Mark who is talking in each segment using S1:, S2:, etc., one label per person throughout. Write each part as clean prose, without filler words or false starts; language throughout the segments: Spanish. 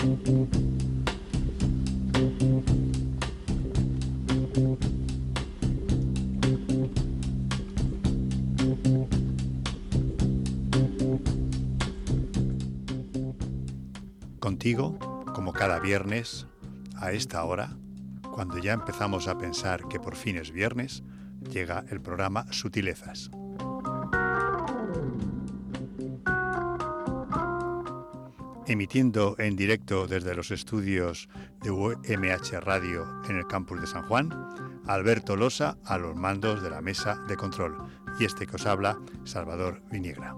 S1: Contigo, como cada viernes, a esta hora, cuando ya empezamos a pensar que por fin es viernes, llega el programa Sutilezas. Emitiendo en directo desde los estudios de UMH Radio en el campus de San Juan, Alberto Losa a los mandos de la mesa de control y este que os habla, Salvador Viniegra.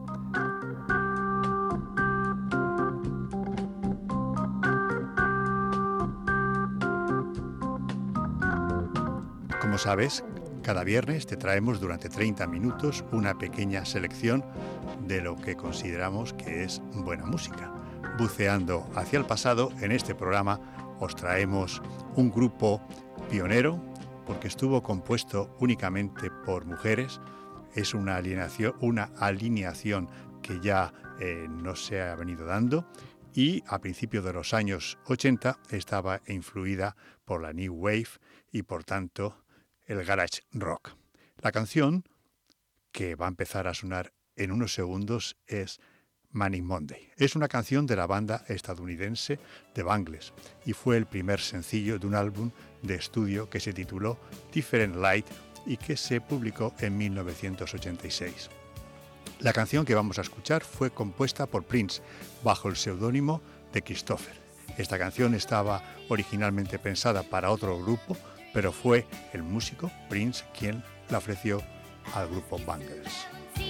S1: Como sabes, cada viernes te traemos durante 30 minutos una pequeña selección de lo que consideramos que es buena música. Buceando hacia el pasado, en este programa os traemos un grupo pionero porque estuvo compuesto únicamente por mujeres. Es una alineación que ya no se ha venido dando y a principios de los años 80 estaba influida por la New Wave y por tanto el garage rock. La canción que va a empezar a sonar en unos segundos es Manic Monday. Es una canción de la banda estadounidense The Bangles y fue el primer sencillo de un álbum de estudio que se tituló Different Light y que se publicó en 1986. La canción que vamos a escuchar fue compuesta por Prince bajo el seudónimo de Christopher. Esta canción estaba originalmente pensada para otro grupo, pero fue el músico Prince quien la ofreció al grupo Bangles.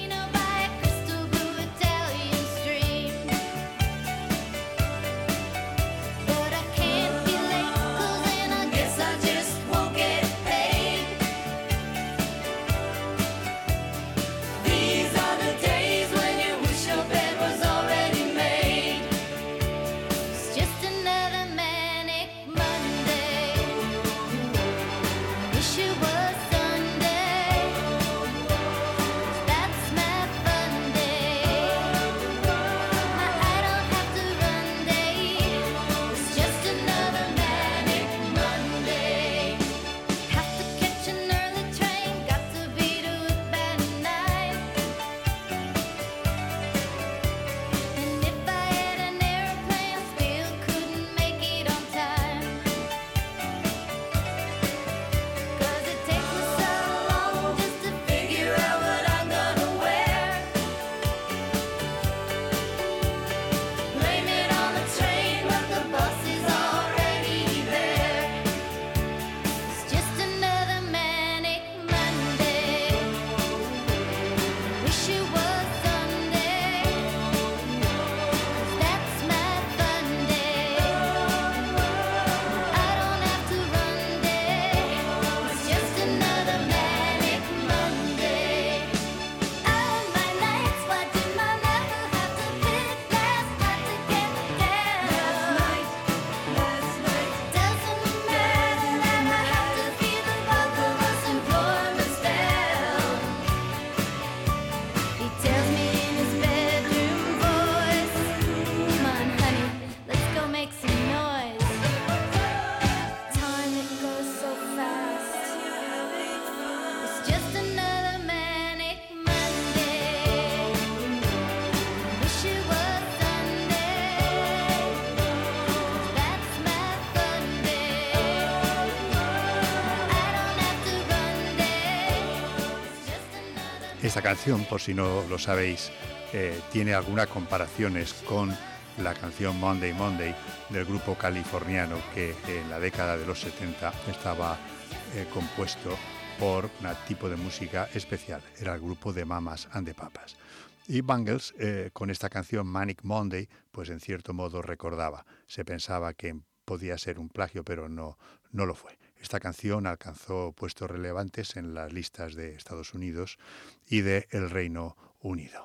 S1: Esta canción, por si no lo sabéis, tiene algunas comparaciones con la canción Monday Monday del grupo californiano que en la década de los 70 estaba compuesto por un tipo de música especial. Era el grupo de Mamas and the Papas. Y Bangles, con esta canción Manic Monday, pues en cierto modo recordaba. Se pensaba que podía ser un plagio, pero no lo fue. Esta canción alcanzó puestos relevantes en las listas de Estados Unidos y de el Reino Unido.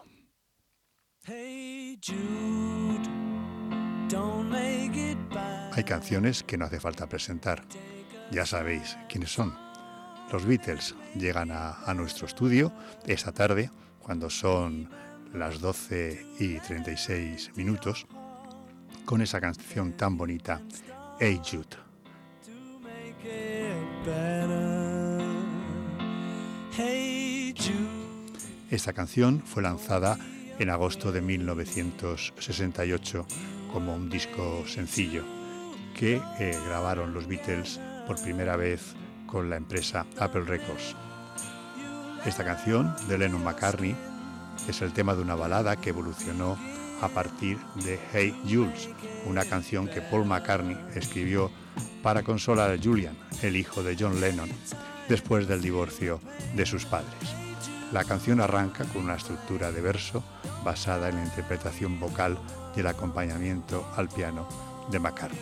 S2: Hey Jude, don't make it bad.
S1: Hay canciones que no hace falta presentar. Ya sabéis quiénes son. Los Beatles llegan a nuestro estudio esta tarde, cuando son las 12:36, con esa canción tan bonita, Hey Jude. Esta canción fue lanzada en agosto de 1968 como un disco sencillo que grabaron los Beatles por primera vez con la empresa Apple Records. Esta canción de Lennon-McCartney es el tema de una balada que evolucionó a partir de Hey Jules, una canción que Paul McCartney escribió para consolar a Julian, el hijo de John Lennon, después del divorcio de sus padres. La canción arranca con una estructura de verso basada en la interpretación vocal y el acompañamiento al piano de McCartney.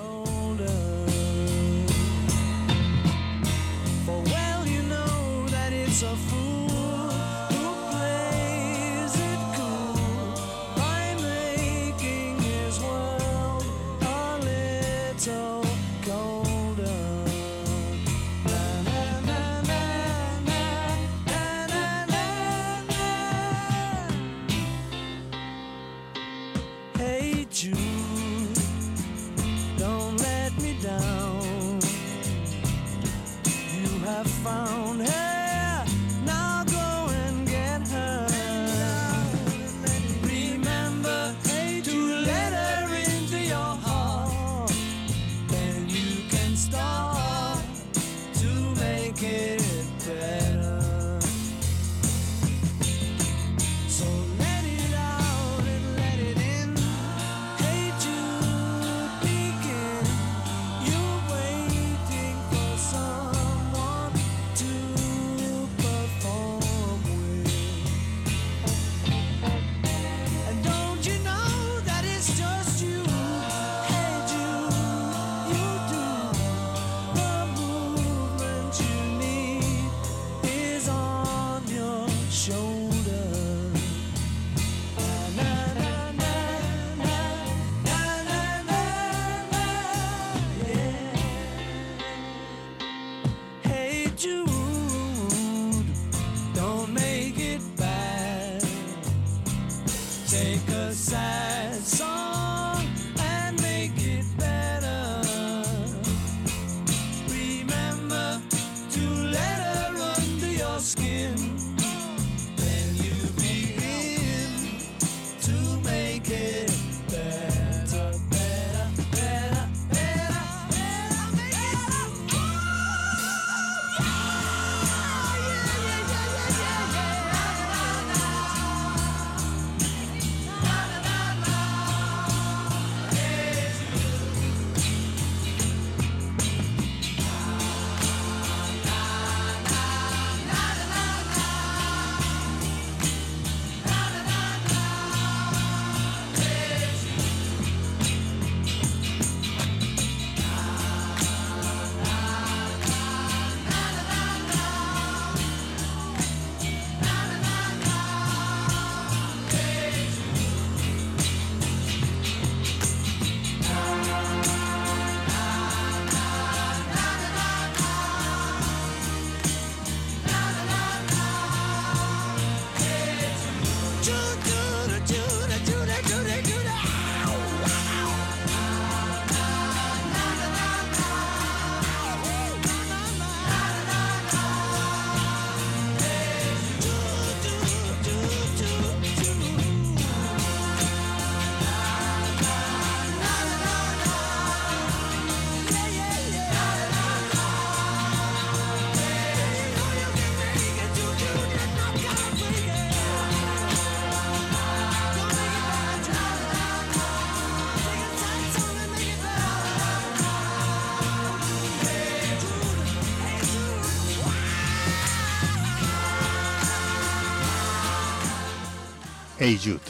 S1: Hey Jude,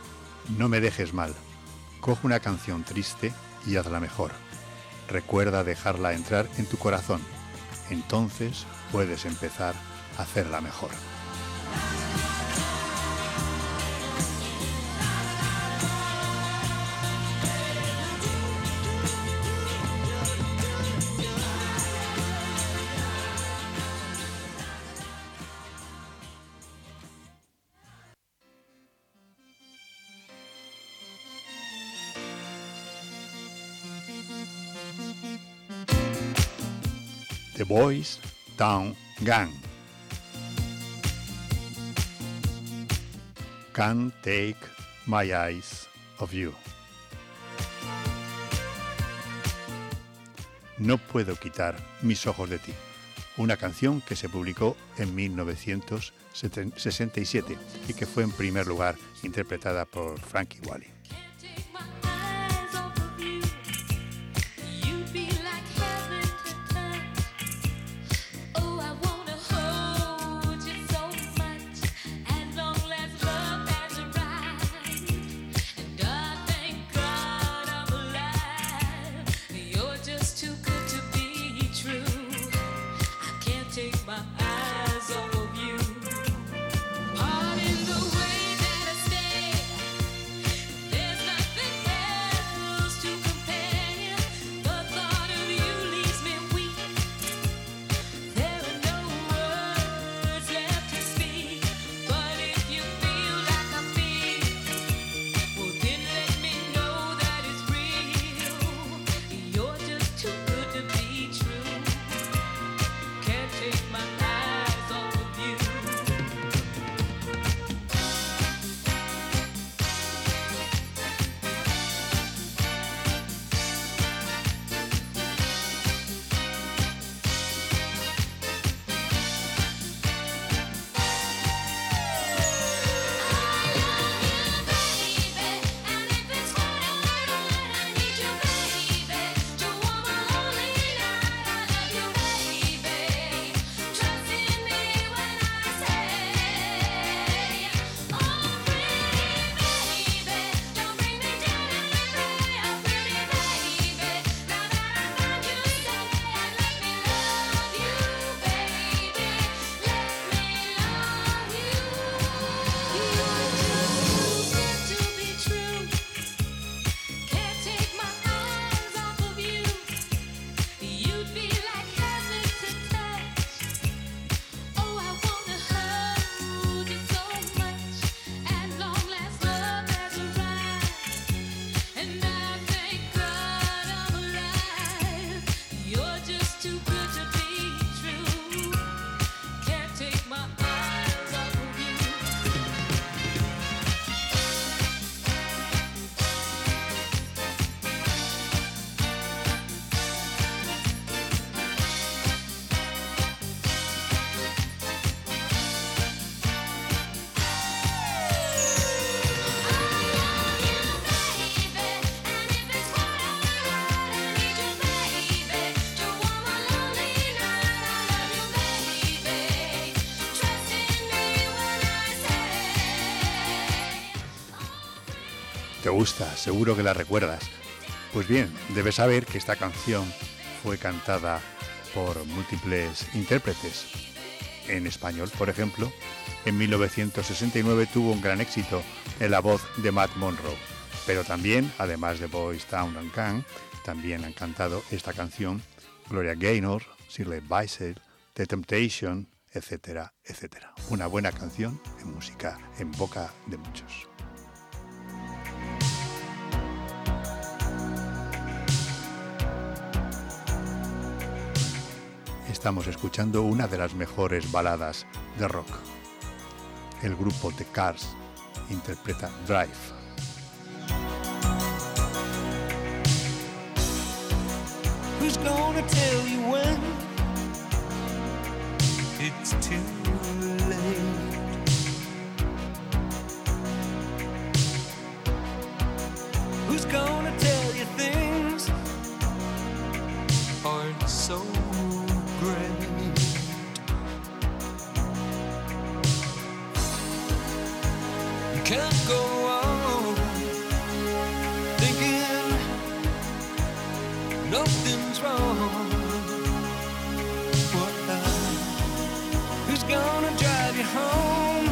S1: no me dejes mal. Coge una canción triste y hazla mejor. Recuerda dejarla entrar en tu corazón. Entonces puedes empezar a hacerla mejor. The Boys Town Gang. Can't Take My Eyes Off You. No puedo quitar mis ojos de ti. Una canción que se publicó en 1967 y que fue en primer lugar interpretada por Frankie Valli. ¿Te gusta? Seguro que la recuerdas. Pues bien, debes saber que esta canción fue cantada por múltiples intérpretes. En español, por ejemplo, en 1969 tuvo un gran éxito en la voz de Matt Monro. Pero también, además de Boys Town and Gang, también han cantado esta canción Gloria Gaynor, Shirley Bassey, The Temptation, etcétera, etcétera. Una buena canción en música en boca de muchos. Estamos escuchando una de las mejores baladas de rock. El grupo The Cars interpreta Drive.
S2: Who's gonna tell you when it's too late? Who's gonna tell you things aren't so great? You can't go on thinking nothing's wrong. Who's gonna drive you home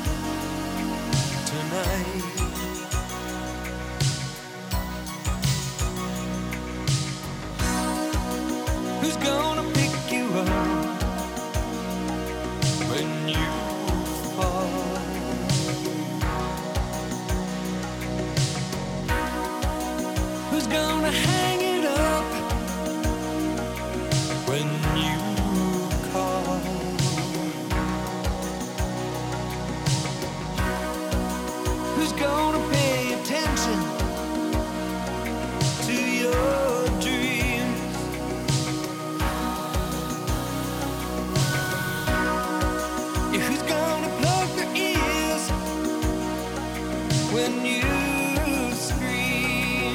S2: tonight? Who's gonna pick you up when you fall? Who's gonna pay attention to your dreams? Yeah, who's gonna plug their ears when you scream?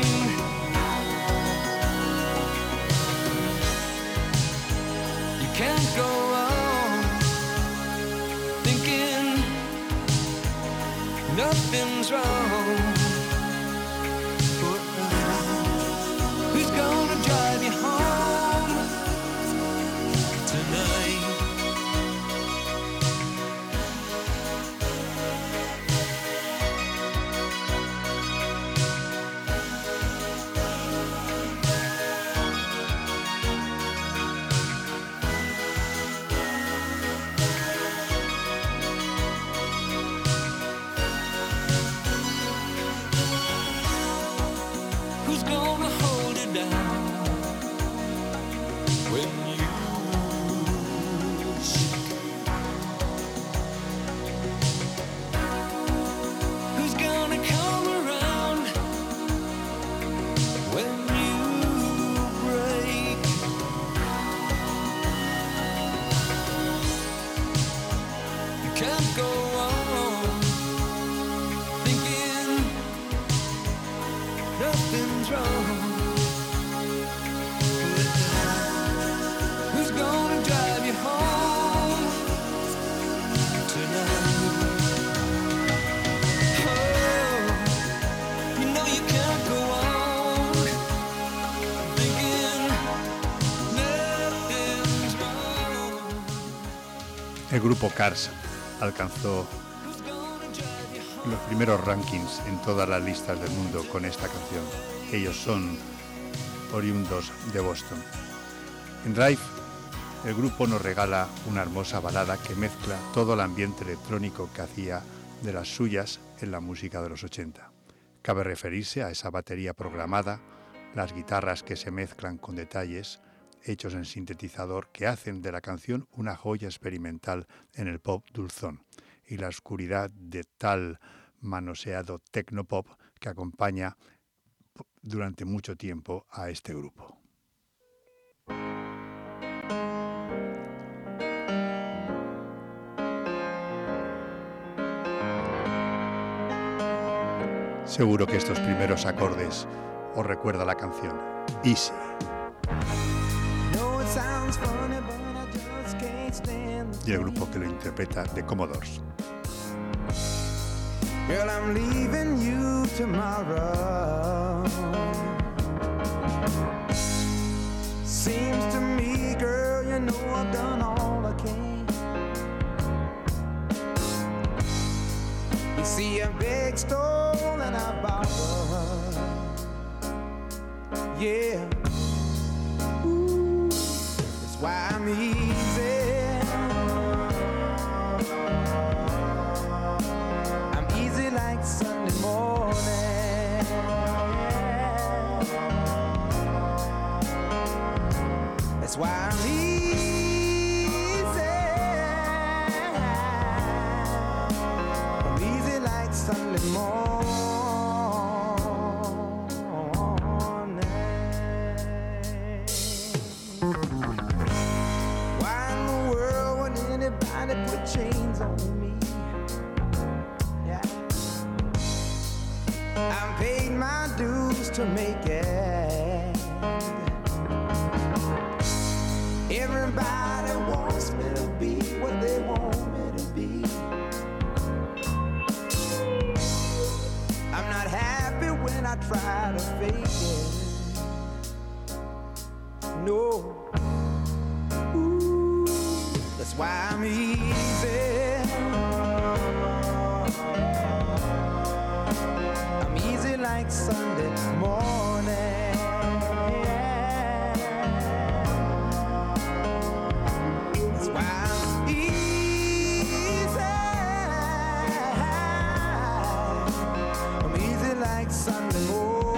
S2: You can't go on thinking nothing's wrong. Who's gonna drive you home tonight? Who's gonna hold it down when you shake? Who's gonna come around when you break? You can't go on thinking nothing's wrong. Who's gonna drive you home tonight? Oh, you know you can't go on thinking nothing's wrong.
S1: El grupo Cars alcanzó
S2: Who's gonna drive you home?
S1: los primeros rankings en todas las listas del mundo con esta canción. Ellos son oriundos de Boston. En Drive, el grupo nos regala una hermosa balada que mezcla todo el ambiente electrónico que hacía de las suyas en la música de los 80. Cabe referirse a esa batería programada, las guitarras que se mezclan con detalles hechos en sintetizador que hacen de la canción una joya experimental en el pop dulzón, y la oscuridad de tal manoseado tecnopop que acompaña durante mucho tiempo a este grupo. Seguro que estos primeros acordes os recuerda la canción Easy.
S3: No, it sounds funny, but I just can't stand the
S1: Y el grupo que lo interpreta, The Commodores.
S3: Girl, I'm leaving you tomorrow. Seems to me, girl, you know I've done all I can. You see a big stone and I borrow. Yeah. Ooh, that's why I'm easy. Like Sunday morning. That's why I'm easy. I'm easy like Sunday morning. Why in the world would anybody put chains on me? I paid my dues to make it. Everybody wants me to be what they want me to be. I'm not happy when I try to fake it. No. Ooh, that's why I'm easy. Like Sunday morning. That's why I'm easy. I'm easy like Sunday morning.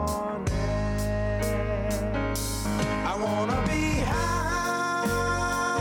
S3: I wanna be high.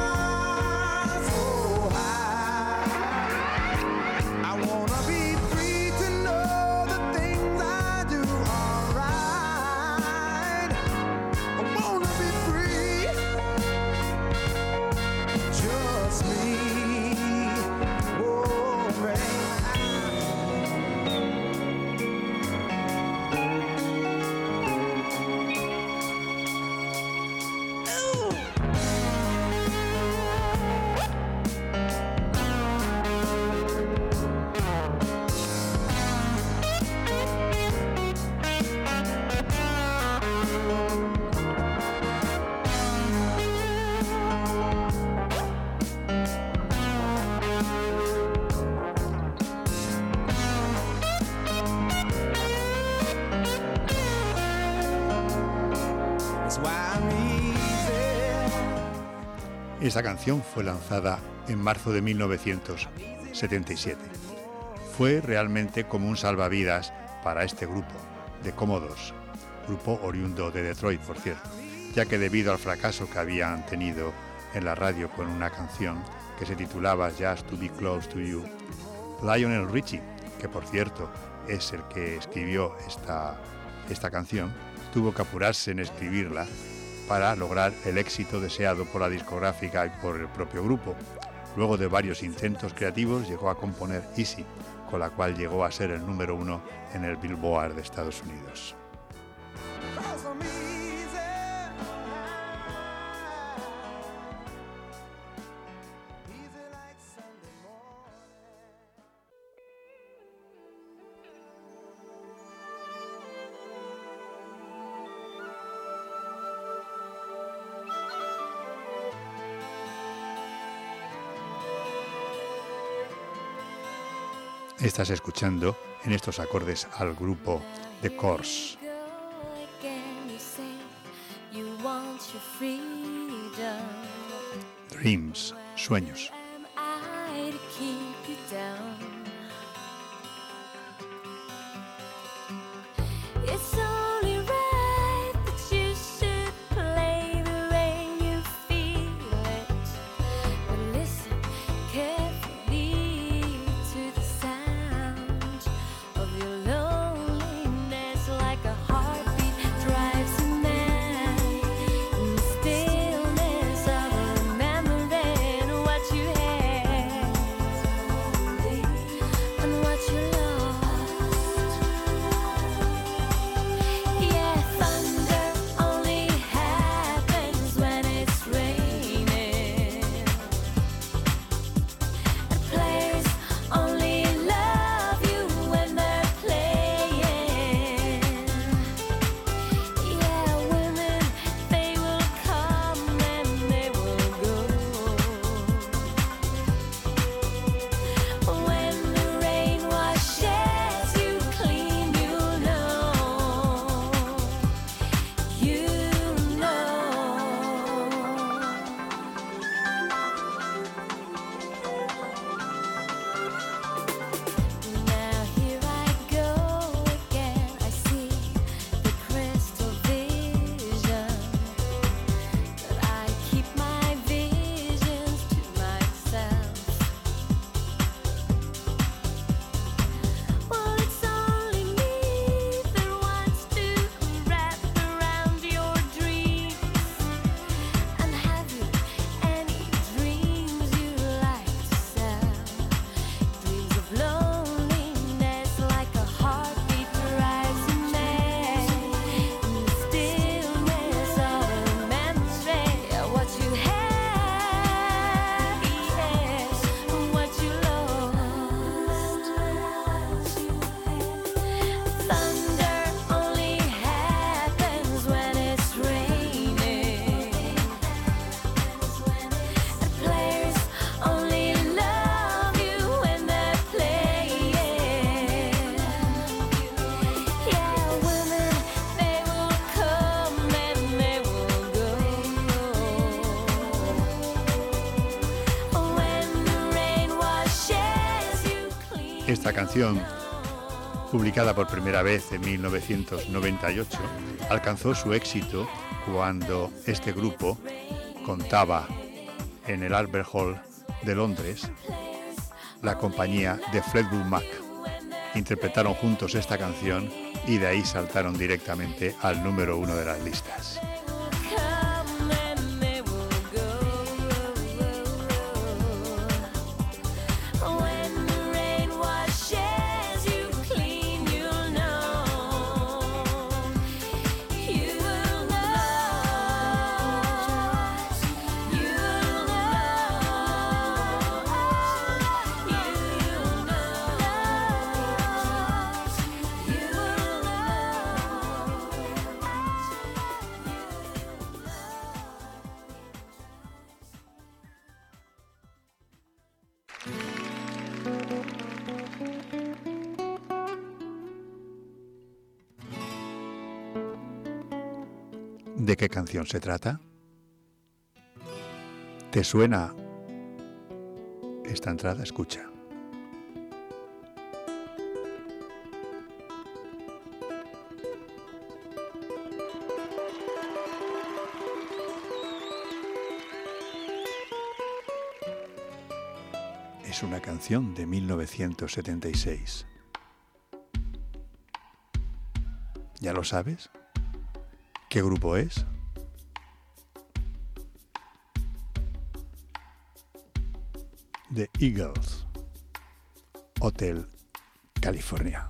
S1: Esta canción fue lanzada en marzo de 1977. Fue realmente como un salvavidas para este grupo de Commodores, grupo oriundo de Detroit, por cierto, ya que debido al fracaso que habían tenido en la radio con una canción que se titulaba Just to Be Close to You, Lionel Richie, que por cierto es el que escribió esta canción, tuvo que apurarse en escribirla para lograr el éxito deseado por la discográfica y por el propio grupo. Luego de varios intentos creativos llegó a componer Easy, con la cual llegó a ser el número 1 en el Billboard de Estados Unidos. Estás escuchando en estos acordes al grupo The Corrs. Dreams, sueños. Esta canción, publicada por primera vez en 1998, alcanzó su éxito cuando este grupo contaba en el Albert Hall de Londres la compañía de Fleetwood Mac. Interpretaron juntos esta canción y de ahí saltaron directamente al número 1 de las listas. ¿De qué canción se trata? ¿Te suena esta entrada? Escucha. Es una canción de 1976. ¿Ya lo sabes? ¿Qué grupo es? The Eagles, Hotel California.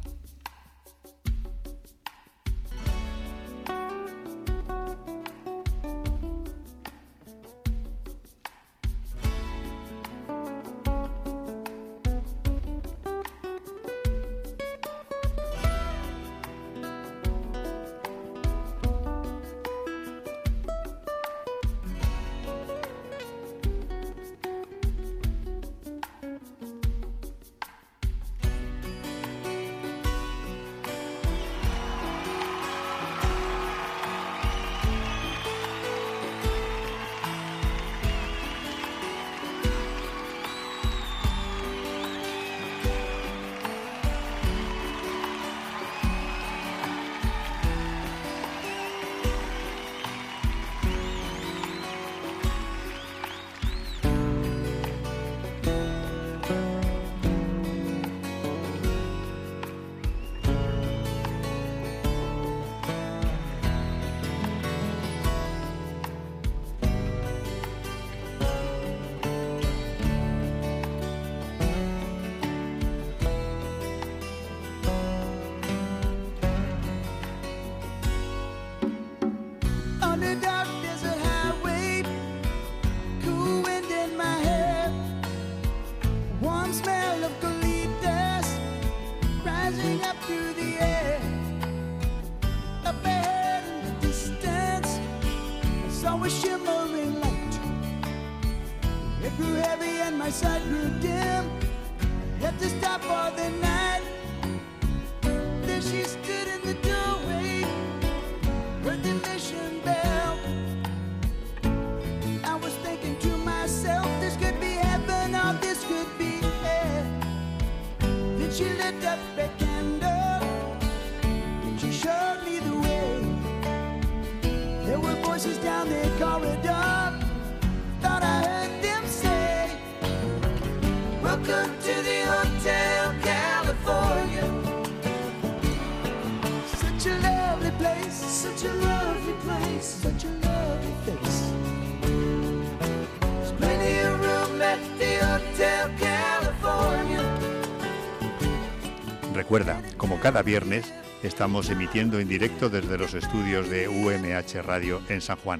S1: Recuerda, como cada viernes, estamos emitiendo en directo desde los estudios de UMH Radio en San Juan,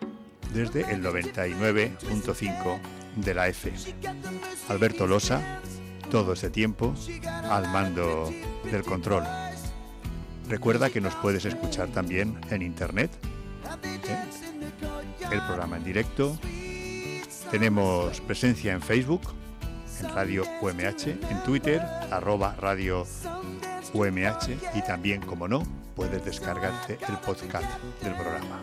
S1: desde el 99.5 de la FM. Alberto Losa, todo este tiempo, al mando del control. Recuerda que nos puedes escuchar también en internet, el programa en directo. Tenemos presencia en Facebook, en Radio UMH, en Twitter, @Radio UMH, y también, como no, puedes descargarte el podcast del programa.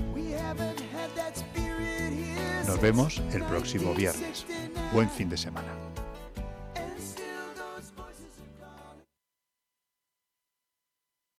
S1: Nos vemos el próximo viernes. Buen fin de semana.